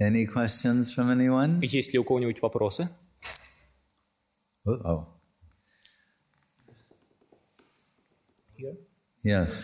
Any questions from anyone? Есть ли у кого-нибудь вопросы? Oh. Here? Yes.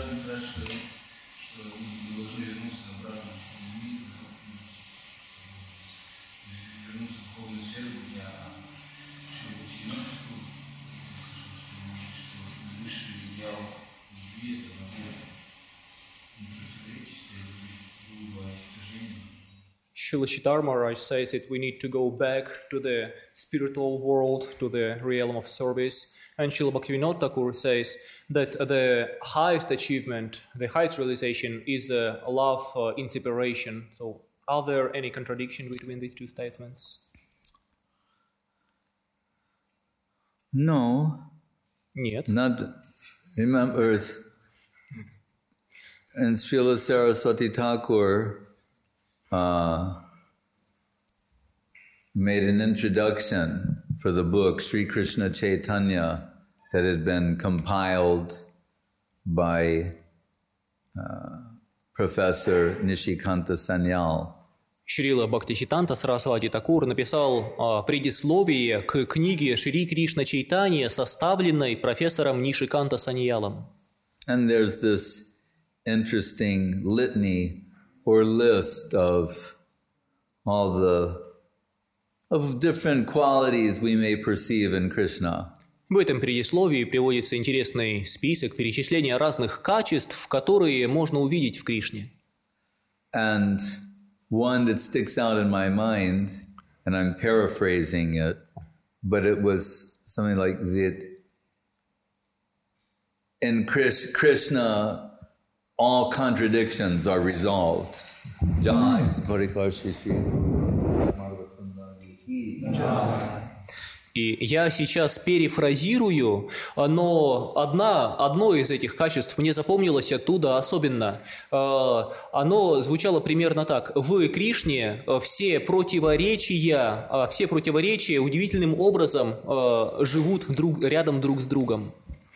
Srila Siddhartha Maharaj says that we need to go back to the spiritual world, to the realm of service. And Srila Bhaktivinoda Thakur says that the highest achievement, the highest realization is love in separation. So are there any contradiction between these two statements? No. Нет. Not. Remember, and Srila Saraswati Thakur made an introduction for the book Sri Krishna Chaitanya that had been compiled by Professor Nishikanta Sanyal. Шрила Бхактисиданта Сарасвати Такур написал предисловие к книге Шри Кришна Чайтанья, составленной профессором Нишиканта Саньялом. And there's this interesting litany or list of all of different qualities we may perceive in Krishna. В этом предисловии приводится интересный список перечисления разных качеств, которые можно увидеть в Кришне. And one that sticks out in my mind, and I'm paraphrasing it, but it was something like that. In Krishna, all contradictions are resolved. Jai. И я сейчас перефразирую, но одно из этих качеств мне запомнилось оттуда особенно. Оно звучало примерно так. В Кришне все противоречия удивительным образом живут рядом друг с другом.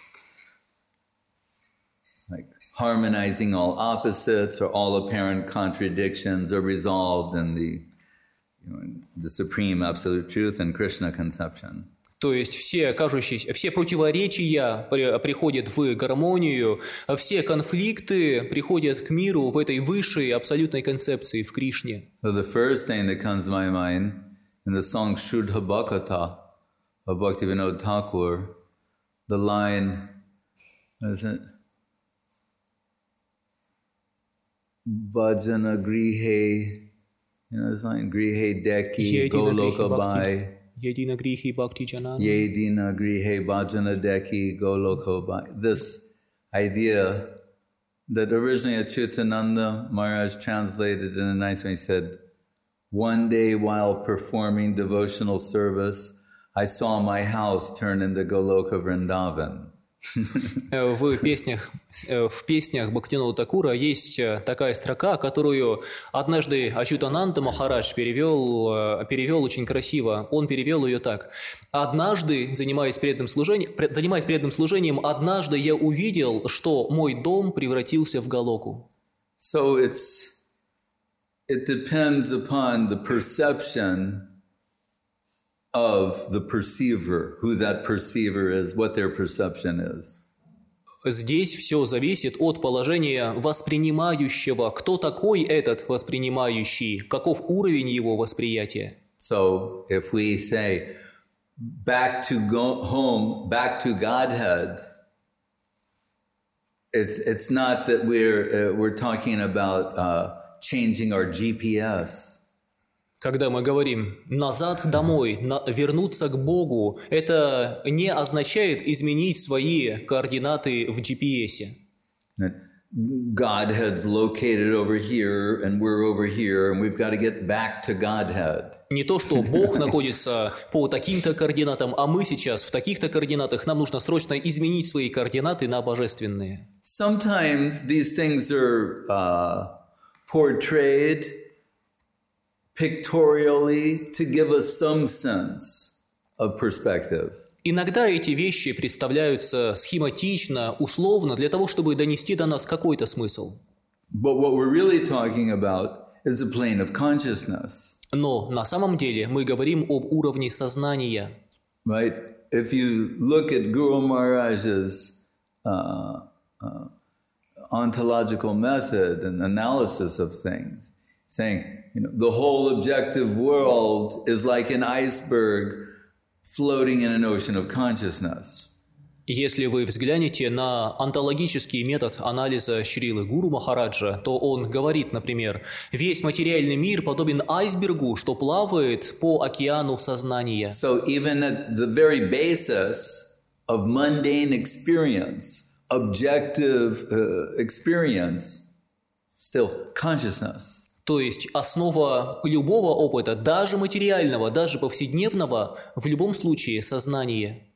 Like harmonizing all opposites or all apparent contradictions are resolved in the supreme absolute truth and Krishna conception. То есть все противоречия приходят в гармонию, все конфликты приходят к миру в этой высшей абсолютной концепции в Кришне. So the first thing that comes to my mind in the song Shuddha Bhakata of Bhaktivinoda Thakur, the line, what is it? Bhajana grihe, this line, grihe deki goloka bai. Yedina grihi bhakti janana. Yedina grihe bhajana deki goloka bai. This idea that originally Achyutananda Maharaj translated in a nice way. He said, one day while performing devotional service, I saw my house turn into Goloka Vrindavan. В песнях Бхактивинода Такура есть такая строка, которую однажды Ачютананда Махарадж перевел очень красиво. Он перевел ее так. Однажды, занимаясь преданным служением, однажды я увидел, что мой дом превратился в Галоку. So it depends upon the perception of the perceiver, who that perceiver is, what their perception is. Здесь все зависит от положения воспринимающего. Кто такой этот воспринимающий? Каков уровень его восприятия? So if we say, back to home, back to Godhead, it's not that we're talking about changing our GPS. Когда мы говорим «назад домой», «вернуться к Богу», это не означает изменить свои координаты в GPS. Godhead's located over here, and we're over here, and we've got to get back to Godhead. Не то, что Бог находится по таким-то координатам, а мы сейчас в таких-то координатах, нам нужно срочно изменить свои координаты на божественные. Sometimes these things are portrayed pictorially to give us some sense of perspective. Иногда эти вещи представляются схематично, условно, для того, чтобы донести до нас какой-то смысл. But what we're really talking about is a plane of consciousness. Но на самом деле мы говорим об уровне сознания. Right? If you look at Guru Maharaj's ontological method and analysis of things, saying, the whole objective world is like an iceberg floating in an ocean of consciousness. Если вы взглянете на онтологический метод анализа Шрилы Гуру Махараджа, то он говорит, например, весь материальный мир подобен айсбергу, что плавает по океану сознания. So even at the very basis of mundane experience, objective experience, still consciousness. То есть основа любого опыта, даже материального, даже повседневного, в любом случае сознание.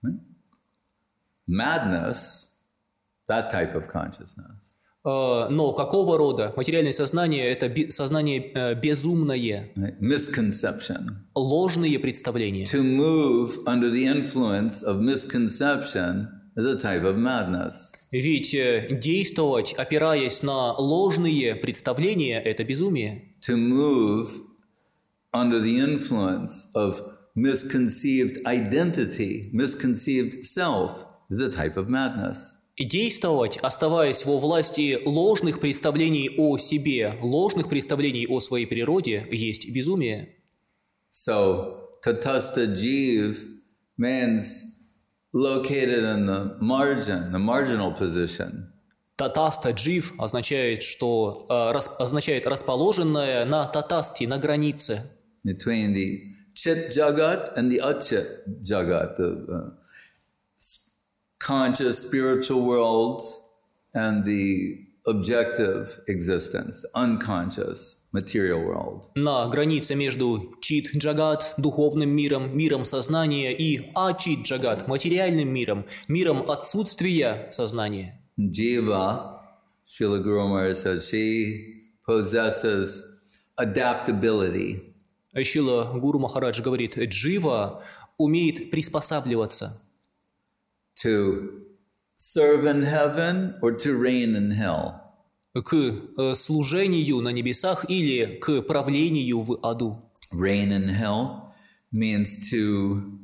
Madness, that type of consciousness. Но какого рода? Материальное сознание – это сознание безумное. Misconception. Ложные представления. To move under the influence of misconception is a type of madness. Ведь действовать, опираясь на ложные представления – это безумие. To move under the influence of misconceived identity, misconceived self, is a type of madness. И действовать, оставаясь во власти ложных представлений о себе, ложных представлений о своей природе, есть безумие. So, tatastha jiv means located in the margin, the marginal position. Татаста джив означает, означает расположенное на татасте, на границе. Between the chit jagat and the achit jagat, the conscious spiritual world and the objective existence, unconscious material world. На границе между чит-джагат, духовным миром, миром сознания, и ачит-джагат, материальным миром, миром отсутствия сознания. Jiva, Srila Guru Maharaj says, she possesses adaptability. Шрила Гуру Махарадж говорит, джива умеет приспосабливаться. To serve in heaven or to reign in hell. К служению на небесах или к правлению в аду. Reign in hell means to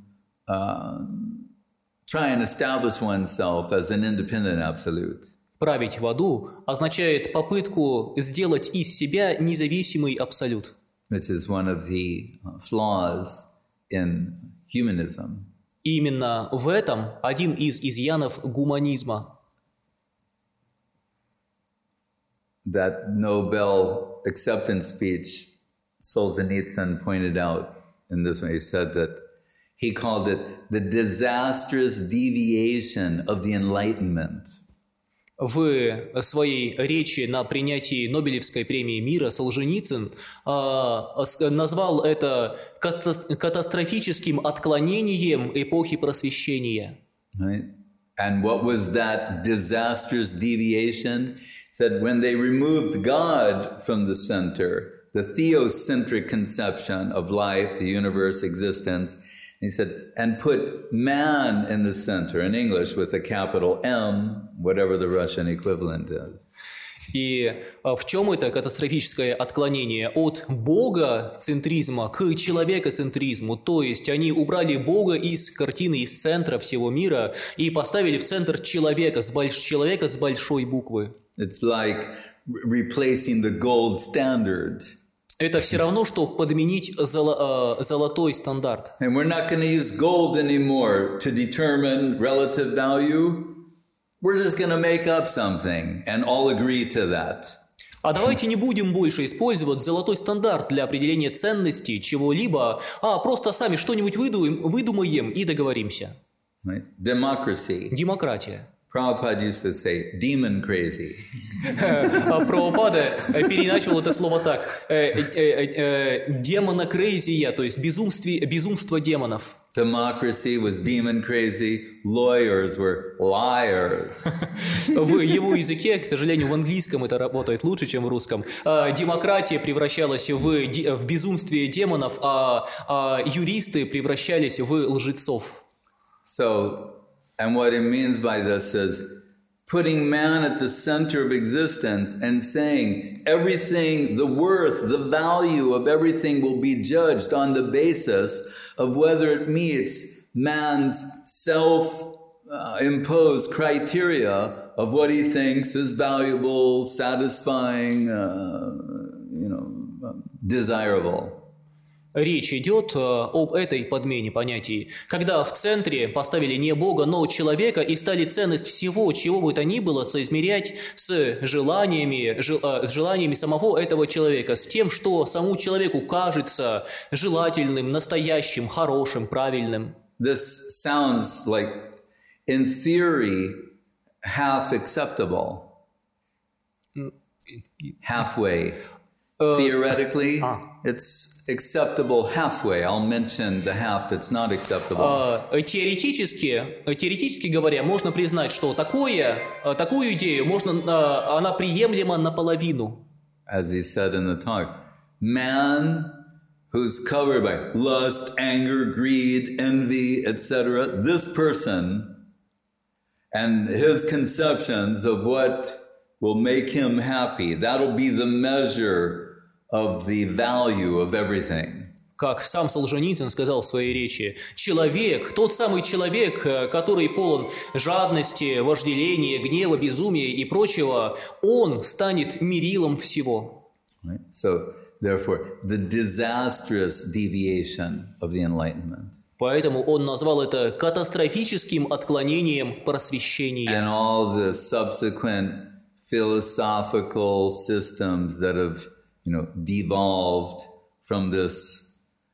try and establish oneself as an independent absolute. Править в аду означает попытку сделать из себя независимый абсолют. Which is one of the flaws in humanism. Именно в этом один из изъянов гуманизма. That Nobel acceptance speech, Solzhenitsyn pointed out in this way, he said that he called it the disastrous deviation of the Enlightenment. В своей речи на принятии Нобелевской премии мира Солженицын назвал это катастрофическим отклонением эпохи просвещения. Right? And what was that disastrous deviation? He said when they removed God from the center, the theocentric conception of life, the universe, existence, he said, and put man in the center, in English with a capital M, whatever the Russian equivalent is. И в чем это катастрофическое отклонение от богоцентризма к человекоцентризму? То есть они убрали Бога из картины, из центра всего мира и поставили в центр человека с большой буквы. It's like replacing the gold standard. Это все равно, что подменить золотой стандарт. And we're not going to use gold anymore to determine relative value. We're just going to make up something and all agree to that. А давайте не будем больше использовать золотой стандарт для определения ценности чего-либо, а просто сами что-нибудь выдумаем и договоримся. Right? Democracy. Демократия. Prabhupada used to say, demon crazy. Прабхупада переначал это слово так. Демонокрейзия, то есть безумство демонов. Democracy was demon crazy. Lawyers were liars. В его языке, к сожалению, в английском это работает лучше, чем в русском. Демократия превращалась в безумстве демонов, а юристы превращались в лжецов. So, and what it means by this is putting man at the center of existence and saying everything, the worth, the value of everything will be judged on the basis of whether it meets man's self-imposed criteria of what he thinks is valuable, satisfying, desirable. Речь идет об этой подмене понятий, когда в центре поставили не Бога, но человека и стали ценность всего, чего бы то ни было, соизмерять с желаниями самого этого человека, с тем, что самому человеку кажется желательным, настоящим, хорошим, правильным. This sounds like, in theory, half acceptable. Halfway. Theoretically, it's acceptable halfway. I'll mention the half that's not acceptable. Теоретически говоря, можно признать, что такую идею она приемлема наполовину. As he said in the talk, man who's covered by lust, anger, greed, envy, etc., this person and his conceptions of what will make him happy, that'll be the measure of the value of everything. Как сам Солженицын сказал в своей речи, человек, тот самый человек, который полон жадности, вожделения, гнева, безумия и прочего, он станет мерилом всего. Right? So, therefore, the disastrous deviation of the Enlightenment. Поэтому он назвал это катастрофическим отклонением просвещения. And all the subsequent philosophical systems that have devolved from this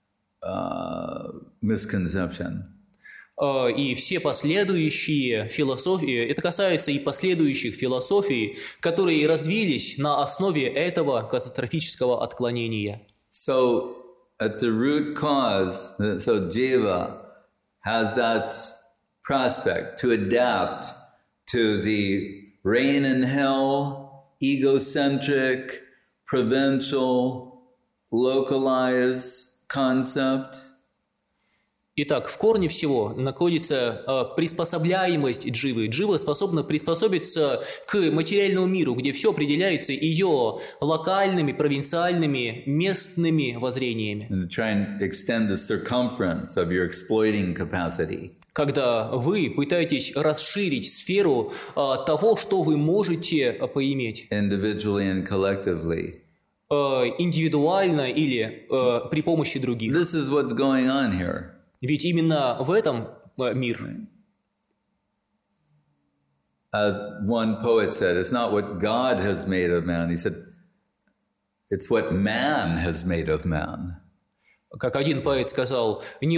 misconception. И все последующие философии, это касается и последующих философий, которые развились на основе этого катастрофического отклонения. So, at the root cause, so Jiva has that prospect to adapt to the reign in hell, egocentric, provincial, localized concept. Итак, в корне всего находится приспособляемость дживы. Джива способна приспособиться к материальному миру, где все определяется ее локальными, провинциальными, местными воззрениями. And to try and extend the circumference of your exploiting capacity. Когда вы пытаетесь расширить сферу того, что вы можете поиметь. Individually and collectively. Индивидуально или при помощи других. This is what's going on here. Ведь именно в этом мир. As one poet said, it's not what God has made of man. He said, it's what man has made of man. Как один поэт сказал, не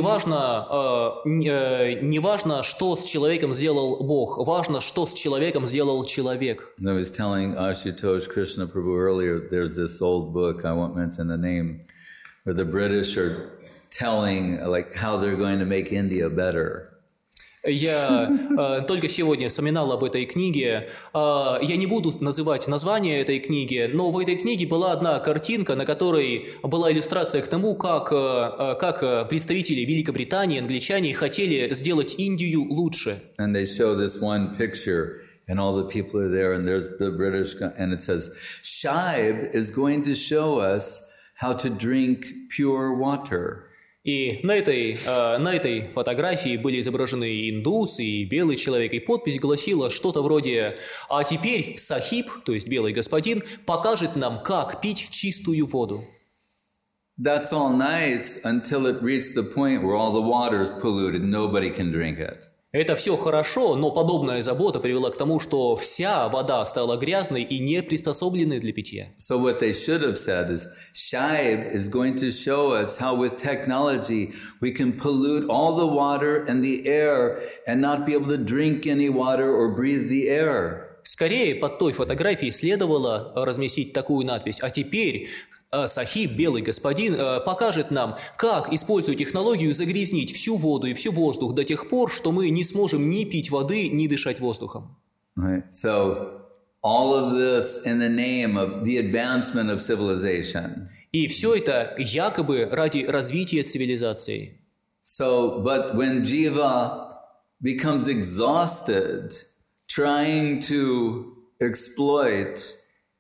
важно, что с человеком сделал Бог, важно, что с человеком сделал человек. I was telling Ashutosh Krishna Prabhu earlier, there's this old book, I won't mention the name, where the British are telling how they're going to make India better. Я только сегодня вспоминал об этой книге. Я не буду называть название этой книги, но в этой книге была одна картинка, на которой была иллюстрация к тому, как представители Великобритании, англичане, хотели сделать Индию лучше. And they show this one picture, and all the people are there, and there's the British, and it says, Shaib is going to show us how to drink pure water. И на этой фотографии были изображены индусы и белый человек, и подпись гласила что-то вроде «А теперь Сахиб, то есть белый господин, покажет нам, как пить чистую воду». That's all nice until it reaches the point where all the water is polluted, nobody can drink it. Это все хорошо, но подобная забота привела к тому, что вся вода стала грязной и не приспособленной для питья. So what they should have said is, Shaib is going to show us how with technology we can pollute all the water and the air and not be able to drink any water or breathe the air. Скорее, под той фотографией следовало разместить такую надпись. А теперь Сахиб, белый господин, покажет нам, как, используя технологию, загрязнить всю воду и всю воздух до тех пор, что мы не сможем ни пить воды, ни дышать воздухом. Right. So, all of this in the name of the advancement of civilization. И все это якобы ради развития цивилизации. So, but when Jiva becomes exhausted trying to exploit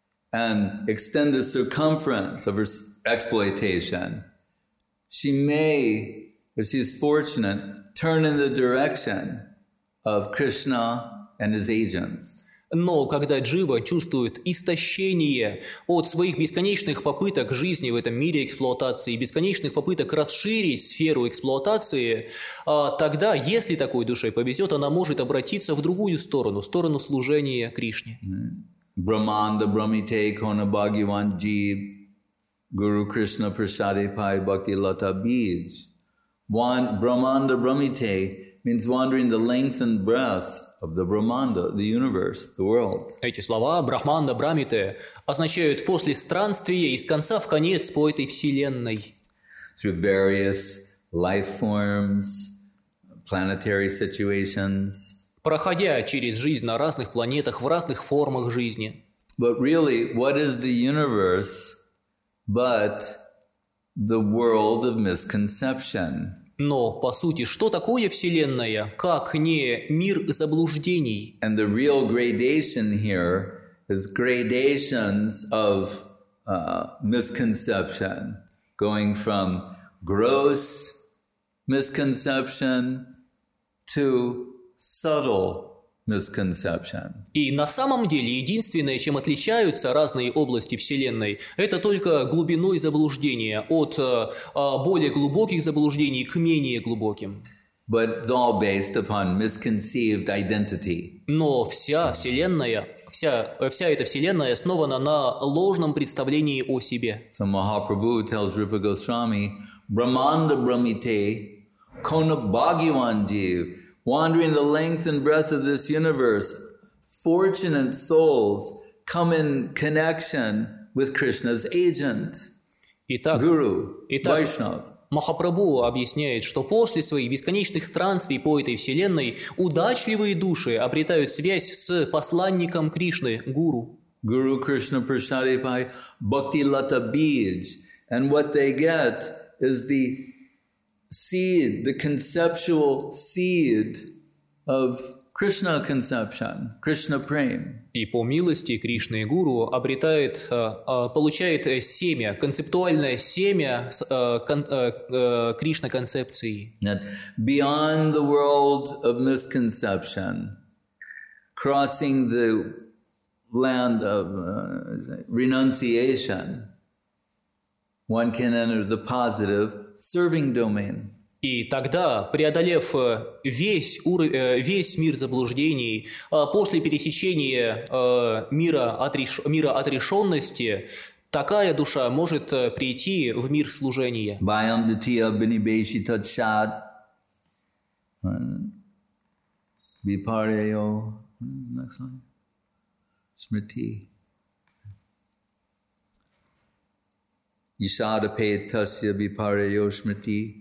and extend the circumference of her exploitation, she may, if she's fortunate, turn in the direction of Krishna and his agents. Но когда джива чувствует истощение от своих бесконечных попыток жизни в этом мире эксплуатации, бесконечных попыток расширить сферу эксплуатации, тогда, если такой душе повезет, она может обратиться в другую сторону, сторону служения Кришне. Brahmanda Brahmite Kona Bhagyavan Jeev Guru Krishna Prasade Pai Bhakti Lata Bij. Brahmanda Brahmite means wandering the length and breadth of the Brahmanda, the universe, the world. Эти слова Брахманда Брамите означают после странствия из конца в конец по этой вселенной. Through various life forms, planetary situations. Проходя через жизнь на разных планетах, в разных формах жизни. But really, what is the universe but the world of misconception? Но, по сути, что такое Вселенная, как не мир заблуждений? And the real gradation here is gradations of misconception, going from gross misconception to subtle misconception. И на самом деле единственное, чем отличаются разные области Вселенной, это только глубиной заблуждения, от более глубоких заблуждений к менее глубоким. But it's all based upon misconceived identity. Но вся Вселенная, вся эта Вселенная основана на ложном представлении о себе. So Mahaprabhu tells Rupa Goswami, Brahmanda Brahmite Kona Bhagyavan Jeev, wandering the length and breadth of this universe, fortunate souls come in connection with Krishna's agent, Guru, Vaishnava. Махапрабху объясняет, что после своих бесконечных странствий по этой вселенной удачливые души обретают связь с посланником Кришны, Гуру. Guru Krishna Prasade Pai Bhakti Lata Bij. And what they get is the seed, the conceptual seed of Krishna conception, Krishna Prem. И по милости Кришны и Гуру получает семя, концептуальное семя Кришна концепции. Beyond the world of misconception, crossing the land of renunciation, one can enter the positive serving domain. И тогда, преодолев весь мир заблуждений, после пересечения мира отрешенности, такая душа может прийти в мир служения. Ishadapetasya vipareyo smriti.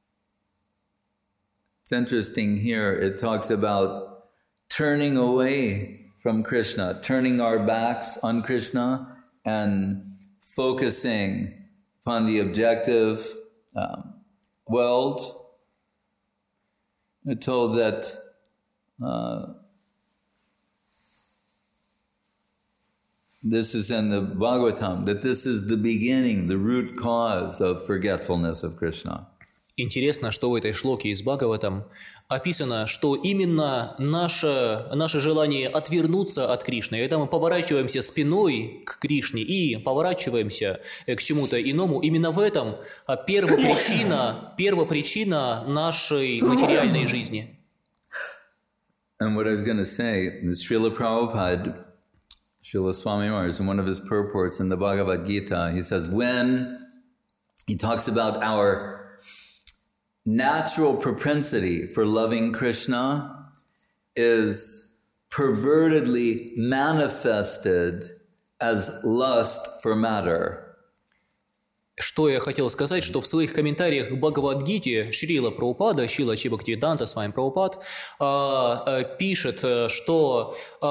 It's interesting here, it talks about turning away from Krishna, turning our backs on Krishna and focusing upon the objective world. We're told that this is in the Bhagavatam, that this is the beginning, the root cause of forgetfulness of Krishna. Интересно, что в этой шлоке из Бхагаватам описано, что именно наше желание отвернуться от Кришны, когда мы поворачиваемся спиной к Кришне и поворачиваемся к чему-то иному, именно в этом первопричина нашей материальной жизни. And what I was going to say is Srila Prabhupada, Srila Swami Maharaj, in one of his purports in the Bhagavad Gita, he says, when he talks about our natural propensity for loving Krishna is pervertedly manifested as lust for matter. Что я хотел сказать, что в своих комментариях к Бхагавад-гите Шрила Прабхупада, Шрила Чи Бхактивиданта Свами Прабхупад, пишет, что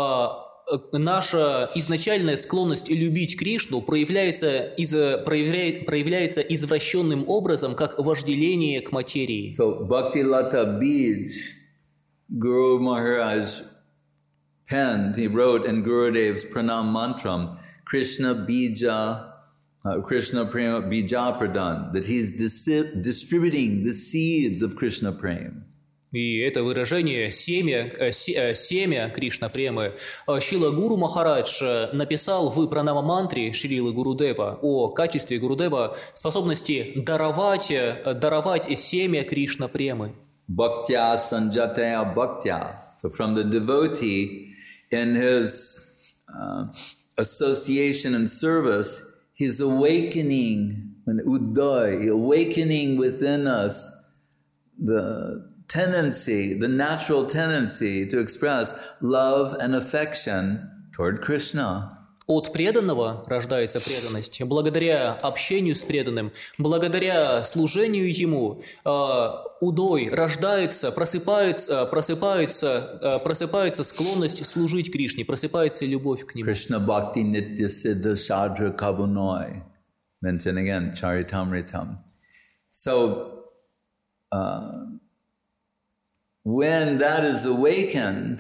наша изначальная склонность любить Кришну проявляется извращенным образом, как вожделение к материи. So Bhakti Lata Bij, Guru Maharaj penned, he wrote in Gurudev's Pranam Mantram, Krishna Prema Bija Pradhan, that he's distributing the seeds of Krishna Prema. И это выражение «семя Кришна Премы» Шрила Гуру Махарадж написал в Пранама-мантре Шрилы Гурудева о качестве Гурудева способности даровать семя Кришна Премы. Bhaktya sanjataya bhaktya. So from the devotee in his association and service, he's awakening within us the natural tendency to express love and affection toward Krishna. От преданного рождается преданность. Благодаря общению с преданным, благодаря служению ему, удой рождается, просыпается склонность служить Кришне, просыпается любовь к нему. Krishna bhakti nitya siddha shadra kabunoi. Mention again, Charitamritam. So, when that is awakened,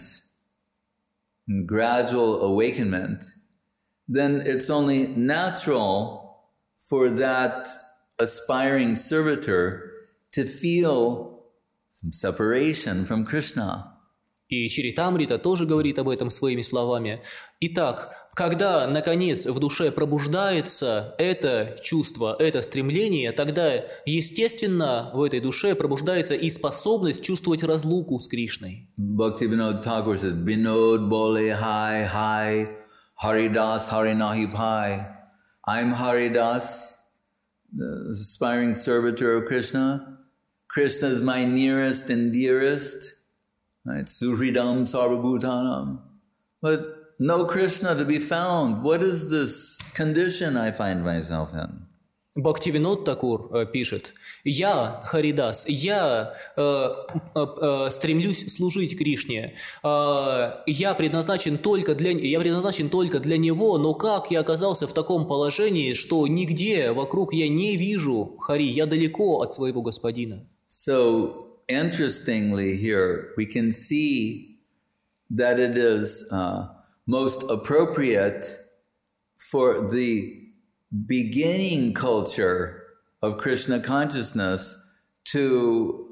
gradual awakenment, then it's only natural for that aspiring servitor to feel some separation from Krishna. И Чаритамрита тоже говорит об этом своими словами. Итак, когда, наконец, в душе пробуждается это чувство, это стремление, тогда, естественно, в этой душе пробуждается и способность чувствовать разлуку с Кришной. Bhaktivinoda Thakur says, Binod bole hai hai, Haridas harinahi pai. I'm Haridas, the aspiring servitor of Krishna. Krishna is my nearest and dearest. Right? Suhridam sarvabhutanam. But no Krishna to be found. What is this condition I find myself in? Бхактивинод Такур пишет: «Я, Харидас, я стремлюсь служить Кришне. Я предназначен только для Него, но как я оказался в таком положении, что нигде вокруг я не вижу Хари, я далеко от своего Господина». So, interestingly here, we can see that it is most appropriate for the beginning culture of Krishna consciousness to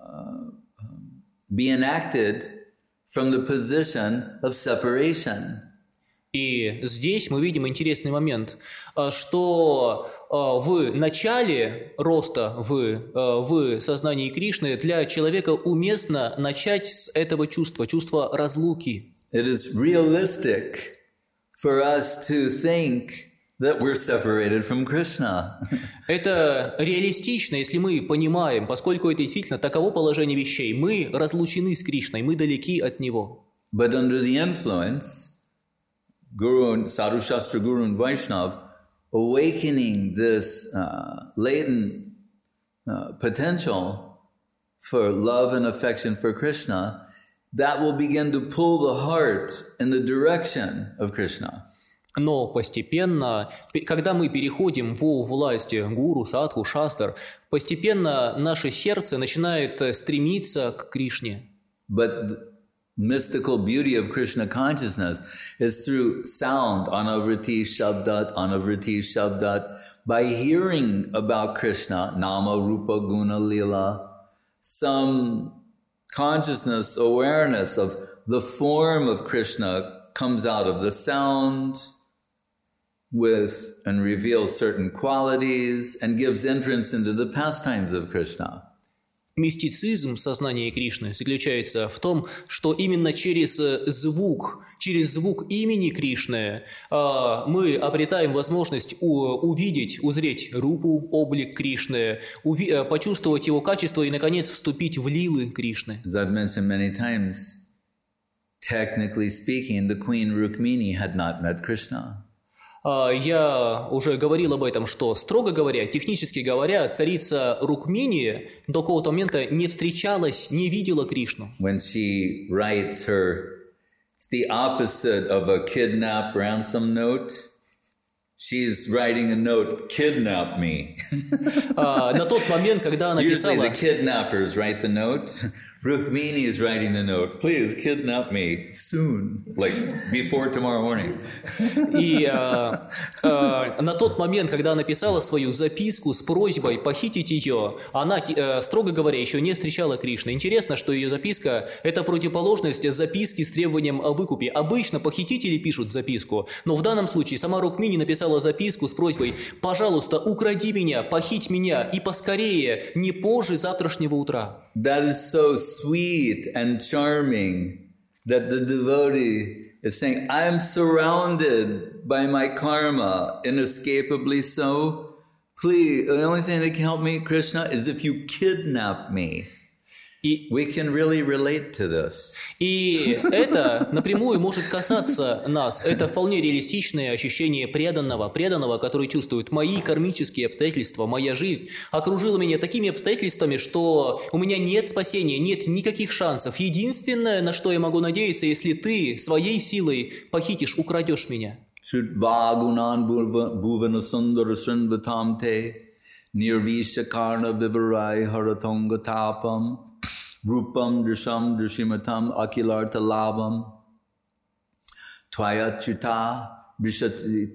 be enacted from the position of separation. И здесь мы видим интересный момент, что в начале роста в сознании Кришны для человека уместно начать с этого чувства разлуки. It is realistic for us to think that we're separated from Krishna. Это реалистично, если мы понимаем, поскольку это действительно таково положение вещей, мы разлучены с Кришной, мы далеки от Него. But under the influence, Guru, Sadhu Shastra Guru and Vaishnav, awakening this latent potential for love and affection for Krishna, that will begin to pull the heart in the direction of Krishna. Но постепенно, когда мы переходим во власть гуру, садху, шастр, постепенно наше сердце начинает стремиться к Кришне. But the mystical beauty of Krishna consciousness is through sound, anavriti shabdat, by hearing about Krishna, nama, rupa, guna, lila, some consciousness, awareness of the form of Krishna comes out of the sound and reveals certain qualities and gives entrance into the pastimes of Krishna. Мистицизм сознания Кришны заключается в том, что именно через звук имени Кришны мы обретаем возможность узреть рупу, облик Кришны, почувствовать его качество и, наконец, вступить в лилы Кришны. As I've mentioned many times, technically speaking, the Queen Rukmini had not met Krishna. Я уже говорил об этом, что, строго говоря, технически говоря, царица Рукмини до какого-то момента не встречалась, не видела Кришну. When she writes it's the opposite of a kidnap ransom note. She's writing a note, kidnap me. На тот момент, когда она писала... Usually the kidnappers write the note, Rukmini is writing the note, please kidnap me soon, like before tomorrow morning. И на тот момент, когда она писала свою записку с просьбой похитить ее, она, строго говоря, еще не встречала Кришну. Интересно, что ее записка – это противоположность записки с требованием о выкупе. Обычно похитители пишут записку, но в данном случае сама Рукмини написала записку с просьбой «Пожалуйста, укради меня, похить меня и поскорее, не позже завтрашнего утра». That is so sweet and charming that the devotee is saying, I'm surrounded by my karma, inescapably so. Please, the only thing that can help me, Krishna, is if you kidnap me. We can really relate to this. И это напрямую может касаться нас. Это вполне реалистичное ощущение преданного, который чувствует: мои кармические обстоятельства, моя жизнь окружила меня такими обстоятельствами, что у меня нет спасения, нет никаких шансов. Единственное, на что я могу надеяться, если ты своей силой похитишь, украдешь меня. Shudvagunan bhuvana sundara srinvatamte nirvisha karna vivarai haratonga tapam Rupam drisham drishimatam akilarta labam Tvayachita vishati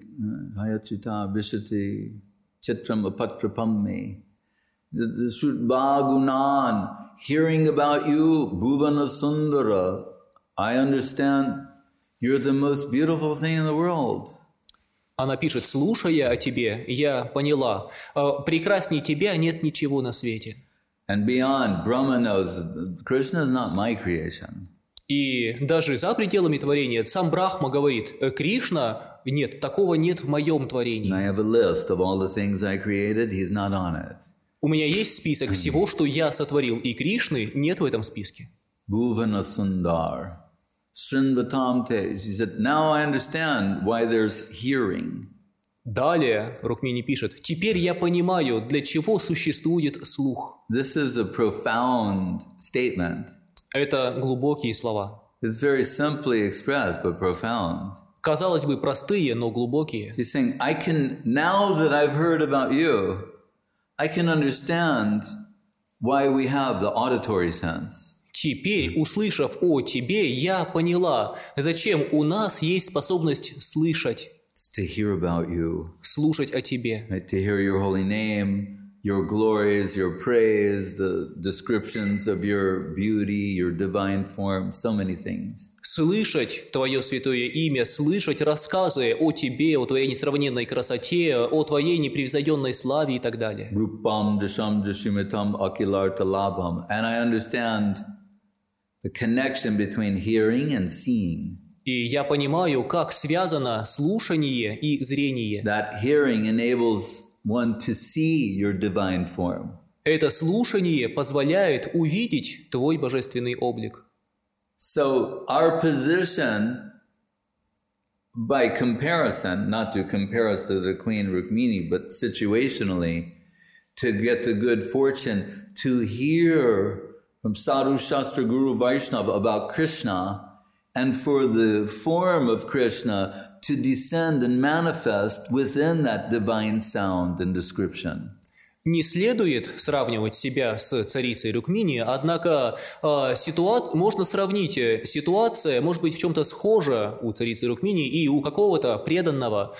chitram apatrapam me. The Sudvagunan, hearing about you, Bhuvana Sundara, I understand you're the most beautiful thing in the world. Она пишет: слушая о тебе, я поняла, прекраснее тебя нет ничего на свете. And beyond, Brahma knows Krishna is not my creation. И даже за пределами творения сам Брахма говорит: Кришна, нет, такого нет в моем творении. I have a list of all the things I created, he's not on it. У меня есть список всего, что я сотворил, и Кришны нет в этом списке. Bhuvana Sundar, Srinvatamte, she said, now I understand why there's hearing. Далее Рукмини пишет: теперь я понимаю, для чего существует слух. This is a profound statement. Это глубокие слова. It's very simply expressed, but profound. Казалось бы, простые, но глубокие. He's saying, I can, now that I've heard about you, I can understand why we have the auditory sense. Теперь, услышав о тебе, я поняла, зачем у нас есть способность слышать. It's to hear about you. Слушать о тебе. Right? To hear your holy name, your glories, your praise, the descriptions of your beauty, your divine form, so many things. Слышать твое святое имя, слышать рассказы о тебе, о твоей несравненной красоте, о твоей непревзойденной славе и так далее. Rupam disham dishimitam akilarta labham. And I understand the connection between hearing and seeing. И я понимаю, как связано слушание и зрение. That hearing enables one to see your divine form. Это слушание позволяет увидеть твой божественный облик. So our position, by comparison, not to compare us to the Queen Rukmini, but situationally, to get the good fortune to hear from Sadhu Shastra Guru Vaishnava about Krishna, and for the form of Krishna to descend and manifest within that divine sound and description. Не следует сравнивать себя с царицей Рукмини, однако можно сравнить, ситуация может быть в чем-то схожа у царицы Рукмини и у какого-то преданного,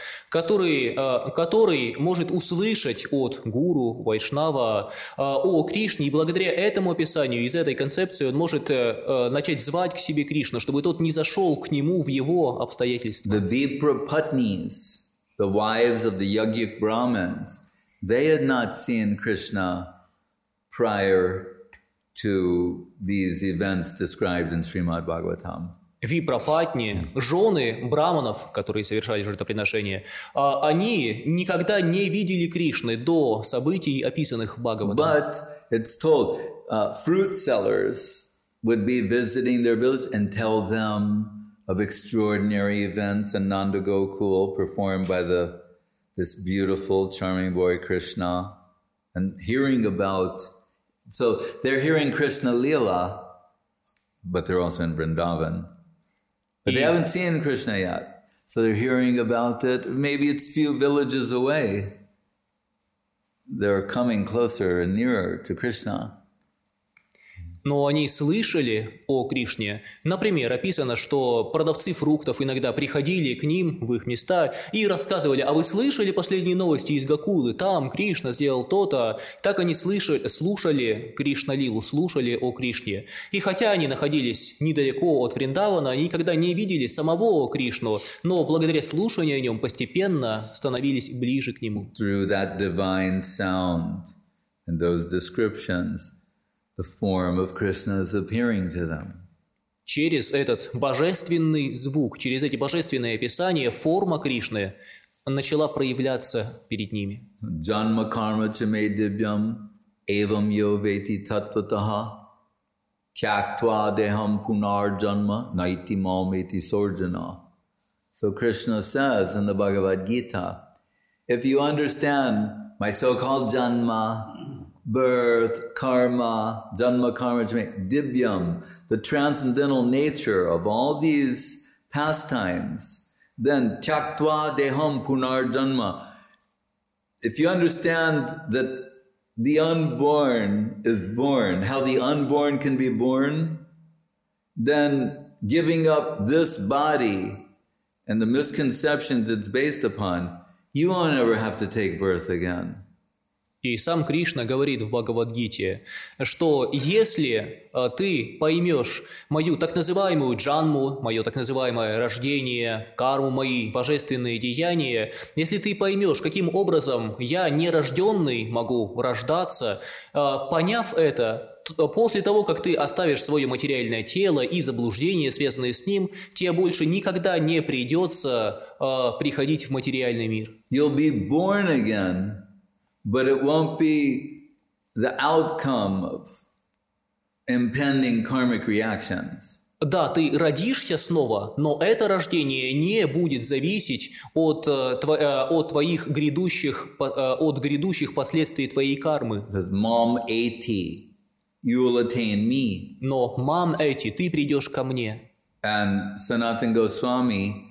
который может услышать от гуру, вайшнава о Кришне, и благодаря этому описанию, из этой концепции он может начать звать к себе Кришну, чтобы тот не зашел к нему в его обстоятельства. The Vipra Patnis, the wives of the Yajnik Brahmins, they had not seen Krishna prior to these events described in Srimad Bhagavatam. Випрапатни, жены браманов, которые совершали жертвоприношения, они никогда не видели Кришны до событий, описанных в Бхагаватам. But it's told, fruit sellers would be visiting their village and tell them of extraordinary events in Nanda Gokul performed by this beautiful, charming boy Krishna, and hearing about, so they're hearing Krishna Leela, but they're also in Vrindavan. But they haven't seen Krishna yet. So they're hearing about it. Maybe it's a few villages away. They're coming closer and nearer to Krishna. Но они слышали о Кришне. Например, описано, что продавцы фруктов иногда приходили к ним в их места и рассказывали: а вы слышали последние новости из Гокулы? Там Кришна сделал то-то. Так они слушали Кришна-лилу, слушали о Кришне. И хотя они находились недалеко от Вриндавана, они никогда не видели самого Кришну, но благодаря слушанию о нем постепенно становились ближе к нему. Through that divine sound and those descriptions, the form of Krishna is appearing to them. Через этот божественный звук, через эти божественные описания, форма Кришны начала проявляться перед ними. Janma karma chame divyam evam yo veti tattvataha tyaktva deham punar janma naiti mameti sorjana. So Krishna says in the Bhagavad Gita, if you understand my so-called janma, birth, karma, janma, karma, divyam, the transcendental nature of all these pastimes, then tyaktva deham punar janma. If you understand that the unborn is born, how the unborn can be born, then giving up this body and the misconceptions it's based upon, you won't ever have to take birth again. И сам Кришна говорит в Бхагавад-гите, что если ты поймешь мою так называемую джанму, мое так называемое рождение, карму, мои божественные деяния, если ты поймешь, каким образом я нерожденный могу рождаться, поняв это, после того, как ты оставишь свое материальное тело и заблуждения, связанные с ним, тебе больше никогда не придется приходить в материальный мир. You'll be born again. But it won't be the outcome of impending karmic reactions. Да, ты родишься снова, но это рождение не будет зависеть от грядущих последствий твоей кармы. Mam eti, you will attain me. Но мам эти, ты придешь ко мне. And Sanatana Goswami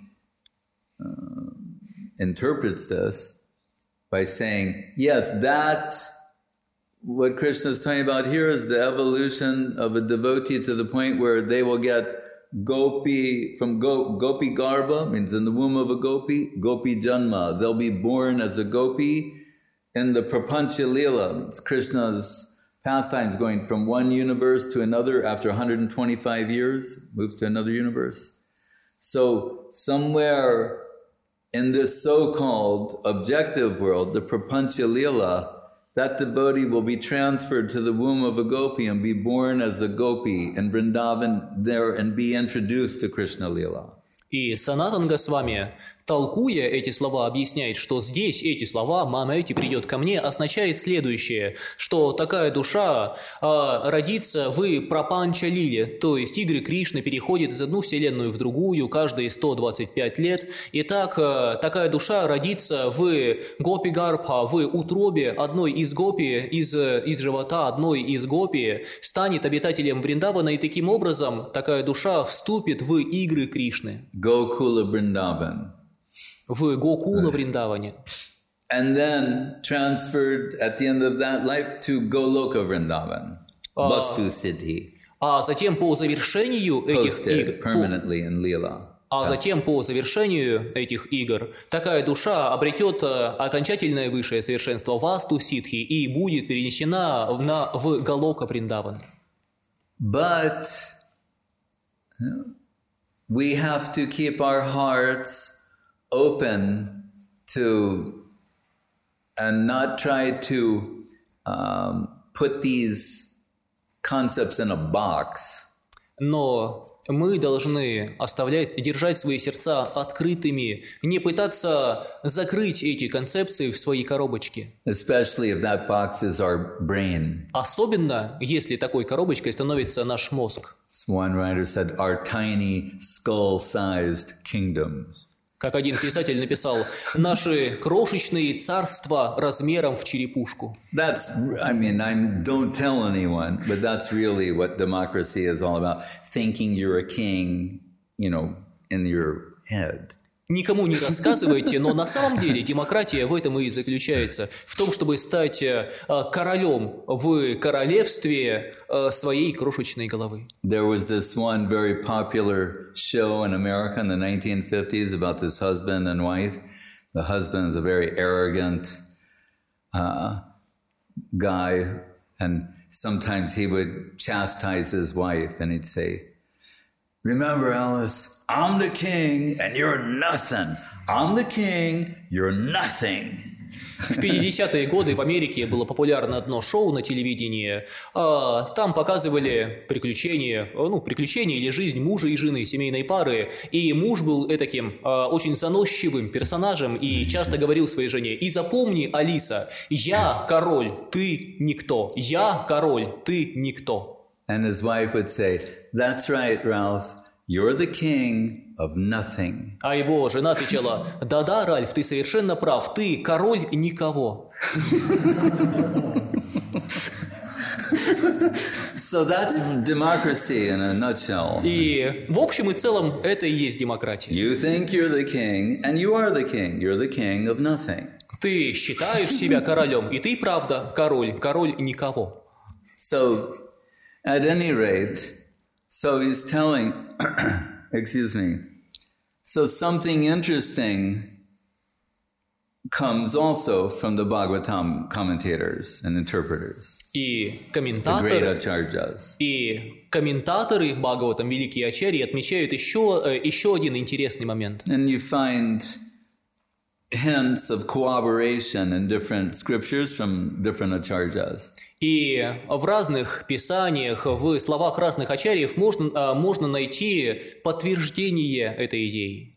interprets this by saying, yes, that, what Krishna is talking about here is the evolution of a devotee to the point where they will get gopi, from gopi garba, means in the womb of a gopi janma. They'll be born as a gopi in the prapancha lila. It's Krishna's pastimes going from one universe to another after 125 years, moves to another universe. So somewhere in this so-called objective world, the prapancha lila, that devotee will be transferred to the womb of a gopi and be born as a gopi in Vrindavan there and be introduced to Krishna lila. И Санатан Госвами, толкуя эти слова, объясняет, что здесь эти слова «Мамэти придет ко мне» означает следующее, что такая душа родится в Прапанча-лиле, то есть игры Кришны переходят из одну вселенную в другую каждые 125 лет, и так такая душа родится в Гопи-гарбха, в утробе одной из гопи, из живота одной из гопи, станет обитателем Вриндавана, и таким образом такая душа вступит в игры Кришны. Gokula Vrindavan. В Гокула Вриндаване. And then transferred at the end of that life to Goloka Vrindavan. Vastu Siddhi. А затем по завершению этих игр, permanently in Leela. Затем по завершению этих игр такая душа обретет окончательное высшее совершенство Васту Сидхи и будет перенесена в Галока Вриндаван. But we have to keep our hearts open to and not try to put these concepts in a box. Но мы должны держать свои сердца открытыми, не пытаться закрыть эти концепции в свои коробочки. Especially if that box is our brain. Особенно, если такой коробочкой становится наш мозг. One writer said, our tiny skull-sized kingdoms. Как один писатель написал, наши крошечные царства размером в черепушку. That's, don't tell anyone, but that's really what democracy is all about. Thinking you're a king, in your head. никому не рассказывайте, но на самом деле демократия в этом и заключается, в том, чтобы стать королем в королевстве своей крошечной головы. There was this one very popular show in America in the 1950s about this husband and wife. The husband is a very arrogant guy, and sometimes he would chastise his wife, and he'd say, "Remember, Alice, I'm the king and you're nothing. I'm the king, you're nothing." В 50-е годы в Америке было популярно одно шоу на телевидении. Там показывали приключения или жизнь мужа и жены, семейной пары. И муж был таким очень заносчивым персонажем и часто говорил своей жене: «И запомни, Алиса, я король, ты никто. Я король, ты никто». And his wife would say, "That's right, Ralph, you're the king of nothing." А его жена отвечала: «Да-да, Ральф, ты совершенно прав, ты король никого». So that's democracy in a nutshell. И в общем и целом это и есть демократия. You think you're the king, and you are the king. You're the king of nothing. Ты считаешь себя королем, и ты правда король никого. So, at any rate, so he's telling, excuse me, so something interesting comes also from the Bhagavatam commentators and interpreters. И The great acharyas. комментаторы Бхагаватам, великие ачарьи, отмечают еще один интересный момент. And you find hints of cooperation in different scriptures from different acharyas. И в разных писаниях, в словах разных ачарьев можно найти подтверждение этой идеи.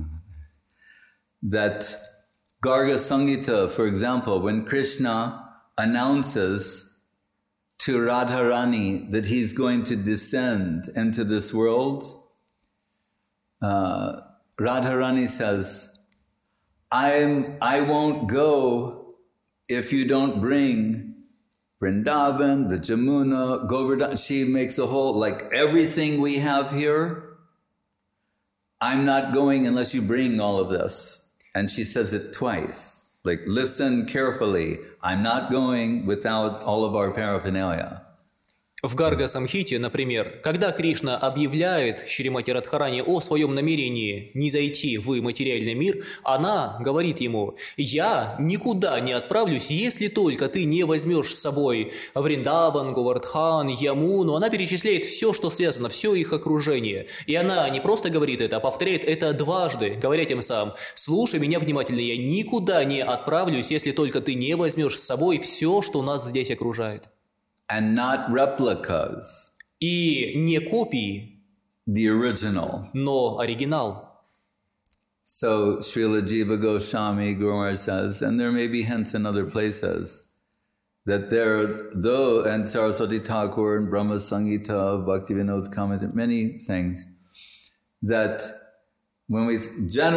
That Garga Sangita, for example, when Krishna announces to Radharani that he's going to descend into this world, Radharani says, I won't go if you don't bring Vrindavan, the Jamuna, Govardhan. She makes a whole, like everything we have here, I'm not going unless you bring all of this. And she says it twice. Like, listen carefully. I'm not going without all of our paraphernalia. В Гарга-самхите, например, когда Кришна объявляет Шримати Радхарани о своем намерении не зайти в материальный мир, она говорит ему: «Я никуда не отправлюсь, если только ты не возьмешь с собой Вриндаван, Говардхан, Ямуну». Она перечисляет все, что связано, все их окружение. И она не просто говорит это, а повторяет это дважды, говоря тем самым: «Слушай меня внимательно, я никуда не отправлюсь, если только ты не возьмешь с собой все, что нас здесь окружает». And not replicas. И не копии, the original. Но оригинал. So Srila Jiva Goswami Gurumar says, and there may be hints in other places, that there, though, and Saraswati Thakur and Brahma Sangita, Bhaktivinod's comment, many things, that when we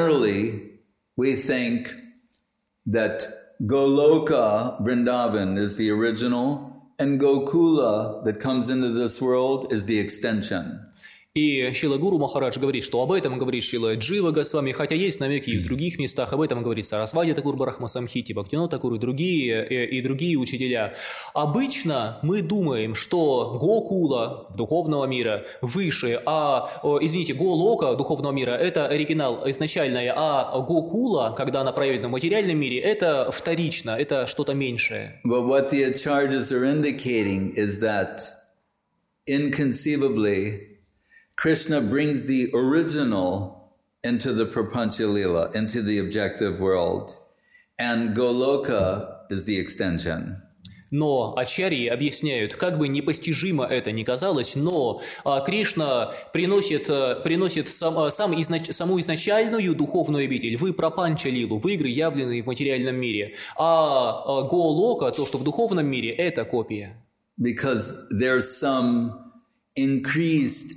think that Goloka Vrindavan is the original, and Gokula that comes into this world is the extension. И Шрила Гуру Махарадж говорит, что об этом говорит Шрила Джива Госвами, хотя есть намеки и в других местах, об этом говорит Сарасвати Такур Брахма Самхити, Бхактивинод Такур и другие учителя. Обычно мы думаем, что Гокула духовного мира выше, Голока духовного мира это оригинал изначальное, а Гокула, когда она проявлена в материальном мире, это вторично, это что-то меньшее. But what the acharyas are indicating is that inconceivably Krishna brings the original into the Prapancha Lila, into the objective world, and Goloka is the extension. Но ачарьи объясняют, как бы непостижимо это ни казалось, но Кришна приносит саму изначальную духовную обитель в Прапанча-лилу, в игры, явленные в материальном мире. А Голока, то, что в духовном мире, это копия. Because there's some increased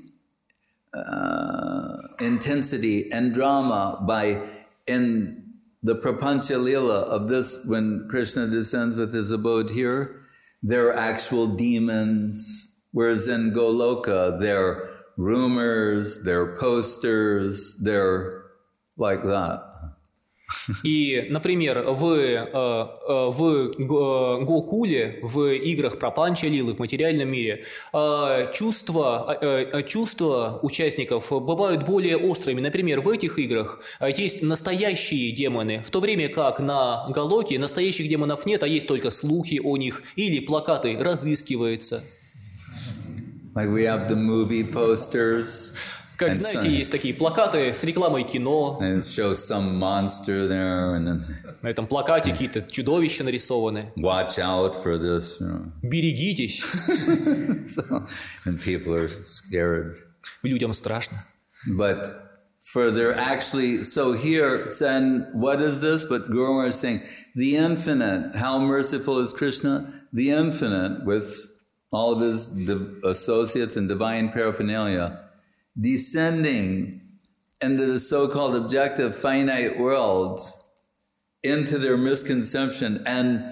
intensity and drama in the Prapancha Lila of this, when Krishna descends with his abode here, there are actual demons, whereas in Goloka, there are rumors, there are posters, there are like that. И, например, в Гокуле, в играх про Панча-лилы, в материальном мире, чувства участников бывают более острыми. Например, в этих играх есть настоящие демоны, в то время как на Галоке настоящих демонов нет, а есть только слухи о них или плакаты «разыскивается». Like we have the movie posters. Как знаете, есть такие плакаты с рекламой кино. And it shows some monster there, and then На этом плакате какие-то чудовища нарисованы. watch out for this. Берегитесь. So, and people are scared. Людям страшно. But further, actually, so here, then, what is this? But Guru Maharaj is saying, the infinite, how merciful is Krishna? The infinite, with all of his associates and divine paraphernalia, descending into the so-called objective finite world, into their misconception and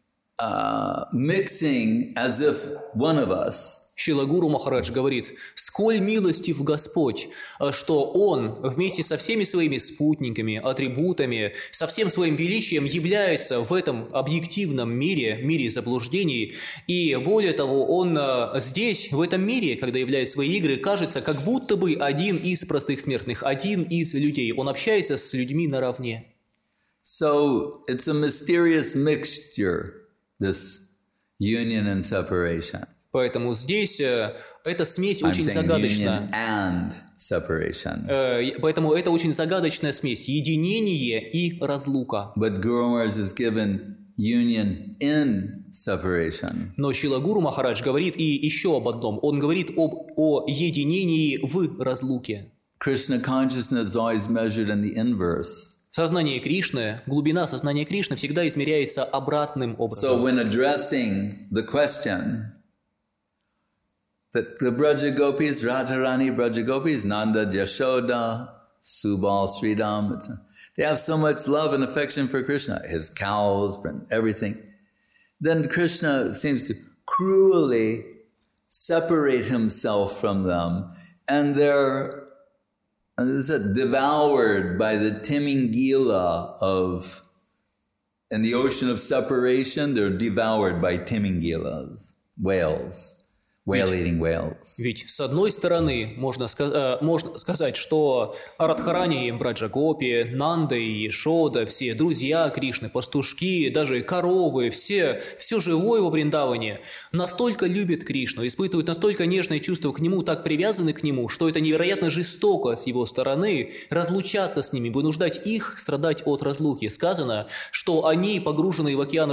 mixing as if one of us. Шрила Гуру Махарадж говорит: «Сколь милостив Господь, что Он вместе со всеми своими спутниками, атрибутами, со всем своим величием является в этом объективном мире, мире заблуждений. И более того, Он здесь, в этом мире, когда являет свои игры, кажется, как будто бы один из простых смертных, один из людей. Он общается с людьми наравне». So it's a mysterious mixture, this union and separation. Поэтому здесь эта смесь очень загадочна. Поэтому это очень загадочная смесь. Единение и разлука. But Guru Maharaj is given union in separation. Но Шрила Гуру Махарадж говорит и еще об одном. Он говорит о единении в разлуке. Krishna consciousness is always measured in the inverse. Сознание Кришны, глубина сознания Кришны всегда измеряется обратным образом. So when addressing the question that the Braja Gopis, Radharani Braja Gopis, Nanda, Yashoda, Subal, Sridham, they have so much love and affection for Krishna, his cows, everything. Then Krishna seems to cruelly separate himself from them, and they're devoured by the Timingila of, in the ocean of separation, they're devoured by Timingilas, whales. Whale-eating whales. Ведь с одной стороны можно сказать, что Радхарани, Браджа Гопи, Нанда и Ешода, все друзья Кришны, пастушки, даже коровы, все живое во Вриндаване настолько любят Кришну, испытывают настолько нежные чувства к Нему, так привязаны к Нему, что это невероятно жестоко с его стороны разлучаться с ними, вынуждать их страдать от разлуки. Сказано, что они погружены в океан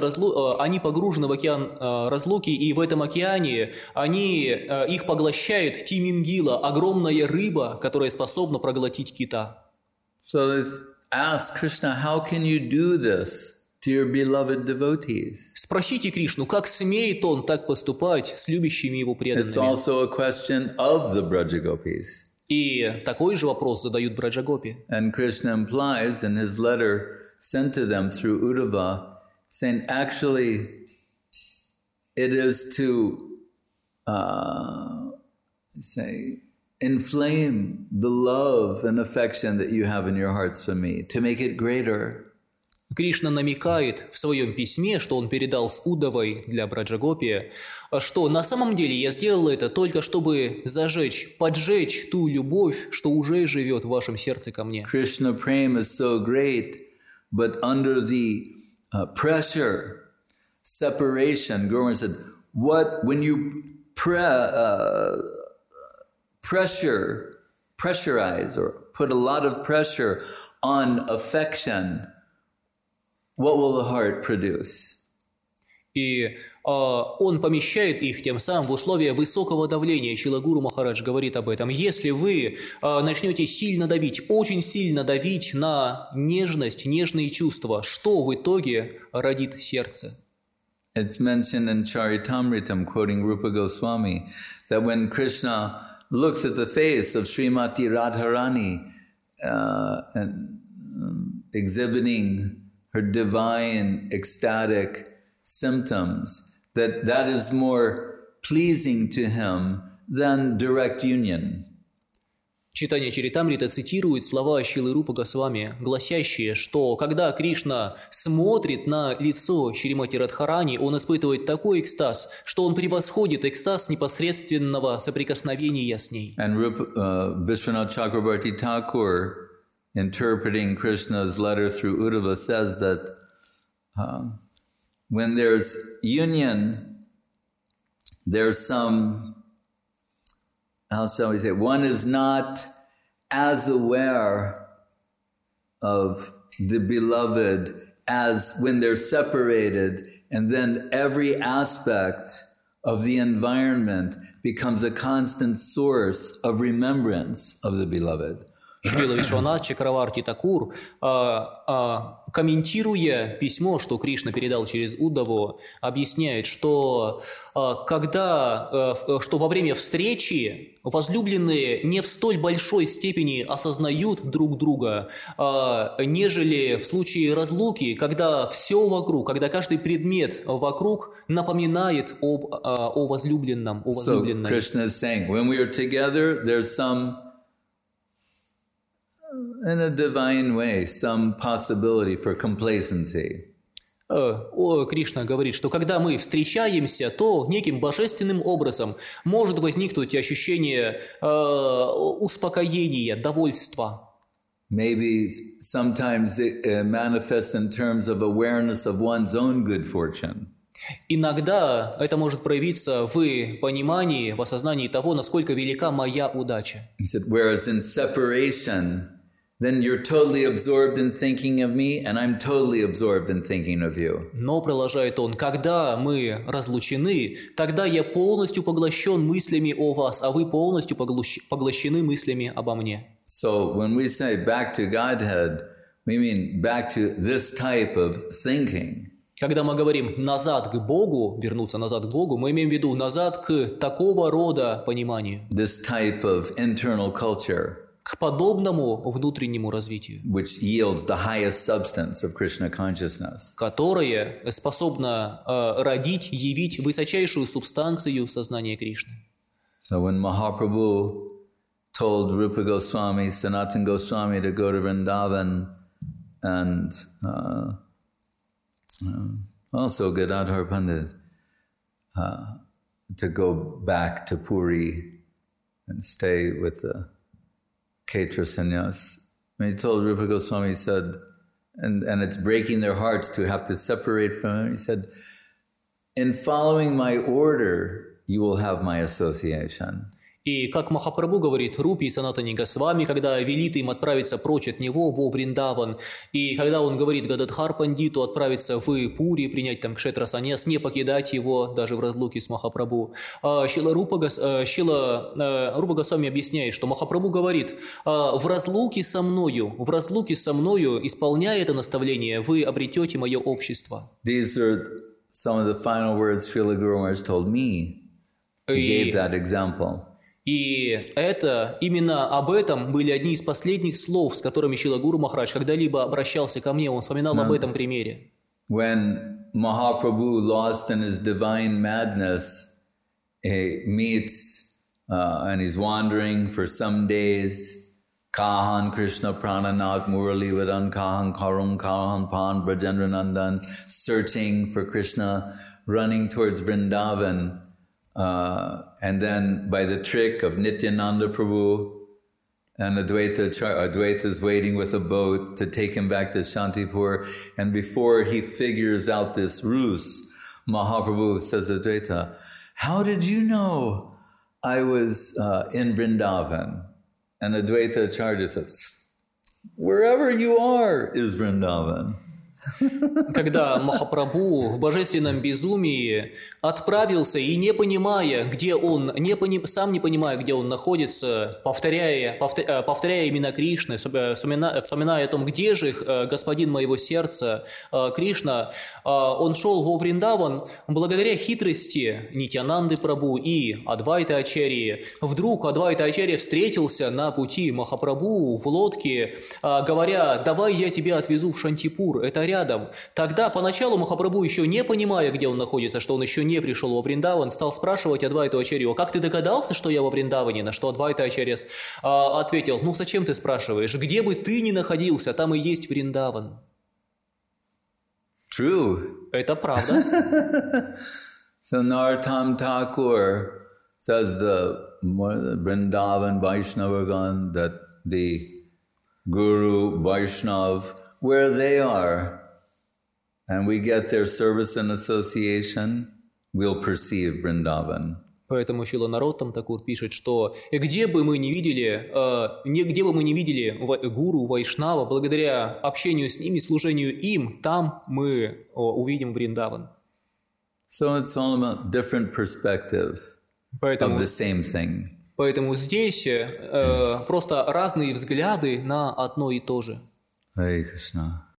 разлуки, и в этом океане их поглощает Тимингила, огромная рыба, которая способна проглотить кита. So ask Krishna, how can you do this to your beloved devotees? Спросите Кришну, как смеет он так поступать с любящими его преданными? It's also a question of the Braja Gopis. И такой же вопрос задают Браджа Гопи. And Krishna implies in his letter sent to them through Uddhava, saying actually it is to inflame the love and affection that you have in your hearts for me, to make it greater. Кришна намекает в своем письме, что он передал с Уддавой для Браджа Гопи, что на самом деле я сделал это только чтобы поджечь ту любовь, что уже живет в вашем сердце ко мне. Krishna prema is so great, but under the pressure, separation, Guru Maharaj said, when you pressurize or put a lot of pressure on affection, what will the heart produce? И он помещает их тем самым в условия высокого давления. Шрила Гуру Махарадж говорит об этом. Если вы начнете сильно давить, очень сильно давить на нежность, нежные чувства, что в итоге родит сердце? It's mentioned in Charitamritam, quoting Rupa Goswami, that when Krishna looks at the face of Srimati Radharani and exhibiting her divine ecstatic symptoms, that is more pleasing to him than direct union. Читание Чаритамрита цитирует слова Шрилы Рупы Госвами, гласящие, что когда Кришна смотрит на лицо Шримати Радхарани, он испытывает такой экстаз, что он превосходит экстаз непосредственного соприкосновения с ней. And Vishwanath Chakrabarti Thakur, interpreting Krishna's letter through Uddhava, says that when there's union, there's some, how shall we say, one is not as aware of the beloved as when they're separated, and then every aspect of the environment becomes a constant source of remembrance of the beloved. Шрила Вишванат Чакраварти Такур, комментируя письмо, что Кришна передал через Уддаву, объясняет, что во время встречи возлюбленные не в столь большой степени осознают друг друга, нежели в случае разлуки, когда все вокруг, когда каждый предмет вокруг напоминает о возлюбленном, о возлюбленной. So Krishna is saying, when we are together, there's some, in a divine way, some possibility for complacency. Кришна говорит, что когда мы встречаемся, то неким божественным образом может возникнуть ощущение успокоения, довольства. Maybe sometimes it manifests in terms of awareness of one's own good fortune. Иногда это может проявиться в понимании, в осознании того, насколько велика моя удача. He said, whereas in separation, then you're totally absorbed in thinking of me, and I'm totally absorbed in thinking of you. Но, продолжает он, когда мы разлучены, тогда я полностью поглощен мыслями о вас, а вы полностью поглощены мыслями обо мне. So when we say back to Godhead, we mean back to this type of thinking. Когда мы говорим «назад к Богу», вернуться назад к Богу, мы имеем в виду назад к такого рода пониманию. This type of internal culture. К подобному внутреннему развитию, which yields the highest substance of Krishna consciousness. Которое способно родить, явить высочайшую субстанцию сознания Кришны. So when Mahaprabhu told Rupa Goswami, Sanatana Goswami to go to Vrindavan and also Gadadhar Pandit to go back to Puri and stay with the Ketra sannyas. When he told Rupa Goswami, he said, and it's breaking their hearts to have to separate from him, he said, in following my order, you will have my association. И как Махапрабху говорит Рупе и Санатане Госвами, когда велит им отправиться прочь от него во Вриндаван, и когда он говорит Гададхар Пандиту отправиться в Пури, принять там кшетра саньяс, не покидать его даже в разлуке с Махапрабху. Шрила Рупа Госвами объясняет, что Махапрабху говорит, в разлуке со мною, исполняя это наставление, вы обретете мое общество. These are some of the final words Srila Guru Maharaj told me. He gave that example. И это, именно об этом были одни из последних слов, с которыми Шрила Гуру Махарадж когда-либо обращался ко мне. Он вспоминал об этом примере. When Mahaprabhu, lost in his divine madness, he meets and he's wandering for some days. Kahan Krishna Prananak Murali Vadan Kahan Karun Kahan Pan Brajendra Nandan, searching for Krishna, running towards Vrindavan. And then by the trick of Nityananda Prabhu and Advaita is waiting with a boat to take him back to Shantipur. And before he figures out this ruse, Mahaprabhu says to Advaita, how did you know I was in Vrindavan? And Advaita Acharya says, wherever you are is Vrindavan. Когда Махапрабху в божественном безумии отправился и не понимая, где он, сам не понимая, где он находится, повторяя имена Кришны, вспоминая о том, где же господин моего сердца Кришна, он шел во Вриндаван благодаря хитрости Нитьянанды Прабху и Адвайта Ачарьи. Вдруг Адвайта Ачарья встретился на пути Махапрабху в лодке, говоря, давай я тебя отвезу в Шантипур, это рядом рядом. Тогда поначалу Махапрабху, еще не понимая, где он находится, что он еще не пришел во Вриндаван, стал спрашивать Адвайту Ачарью: «Как ты догадался, что я во Вриндаване?» На что Адвайта Ачарья ответил: «Ну зачем ты спрашиваешь? Где бы ты ни находился, там и есть Вриндаван». True. Это правда. So Narottam Thakur says the Vrindavan Vaishnavagan, that the Guru Vaishnav, where they are, and we get their service and association, we'll perceive Vrindavan. Поэтому Шрила Нароттам Такур пишет, что где бы мы ни видели гуру, вайшнава, благодаря общению с ними, служению им, там мы увидим Вриндаван. So it's all about different perspective of the same thing. Поэтому здесь просто разные взгляды на одно и то же. Hare Krishna.